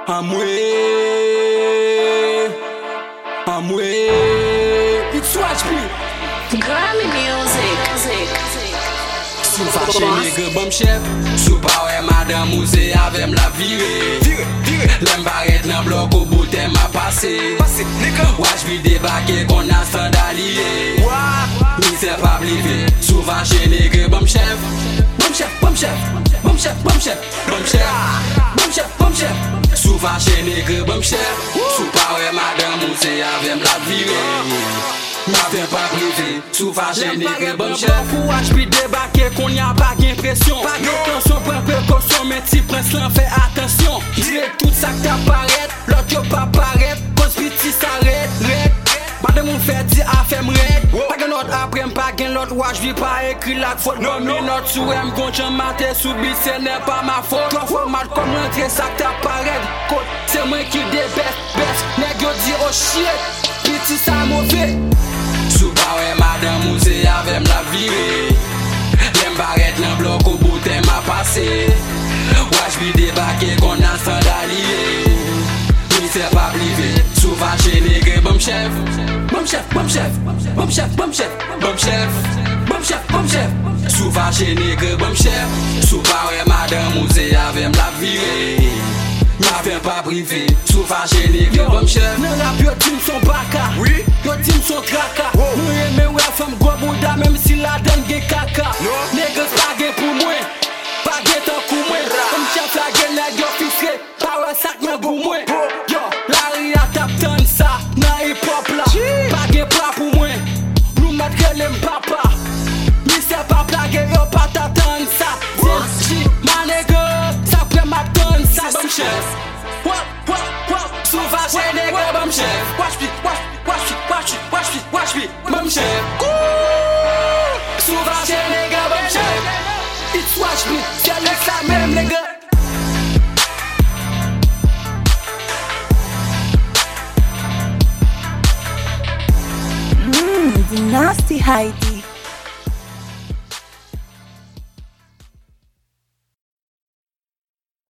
It's watch me. Grammy music. Sou fache nègre bon chef. Sou pa wè madame ou se avem la vire. Lem baret nan blok ou boute ma pase. Waj vi debake kon a sandaliye. Mi se pa blive. Sou fache nègre bon chef. Sou fache nègre bon chef. Sou pa wè madame ou se avem la vire. M'avem pa prive, sou fache nègre bon chef. Pou wach pi debake kon y a pa gen presyon. Yo tansyon pren prekosyon, men ti prens lan fè atensyon. Dire tout sa k ta paret, lot yo pa paret. Kos biti sa red. Bade moun fè di a fèm red. Pa gen lot aprem, pa gen lot wach vi pa ekri lak fote. Non mi not sou em konchan mate sou bit se ne pa ma fote. Tro format kom rentre sa k ta paret. Kote, se mwen ki de best. Nèg yo di oh shit, biti sa mouve. Sou pa wè madame ou se avem la vire. Lem baret nan blok ou boute ma pase. Waj bi debake kon a sandaliye. Mi se pa blive, sou fache nègre bon chef. Sou fache nègre bon chef. Sou pa wè madame ou se avem la vire. M'avem pa prive, sou fache nègre bon chef. Nan rap yo tim son baka, yo tim son traka. Nou reme wè fèm gwa bouda mèm si la den gen kaka. Nègres pa gen pou mwen, pa gen tan kou mwen. Kom chef la gen nèg yo fisre, pa wè sak nan bou mwen. Yo, la ri a tap tan sa, nan hip hop la. Pa gen pla pou mwen, nou mat relem papa. Mi se pa plage yo pa tatan sa. Zil, ma nègre, sa pre ma tan sa. Bon chef, sou fache nègre bon chef. Watch me, bon chef. Sou fache nègre bon chef. It's watch me, c'est l'ex la même nègre. The nasty Heidi.